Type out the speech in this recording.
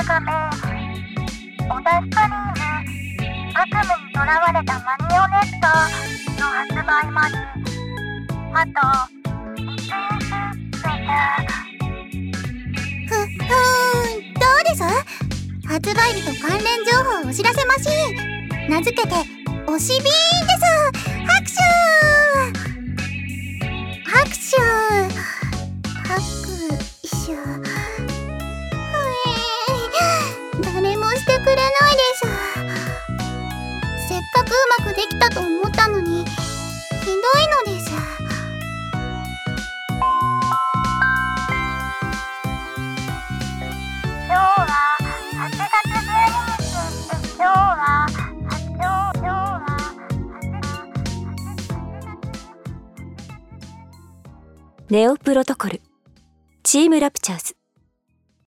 が名詞、おだしクリーム、悪夢にとらわれたマリオネットの発売まで、あと1日です。 どうです？発売日と関連情報をお知らせマシーン、名付けておしビーンです。拍手拍手拍手。誰もしてくれないです。せっかくうまくできたと思ったのにひどいのです。 今日は8月12日。今日はネオプロトコルチームラプチャーズ。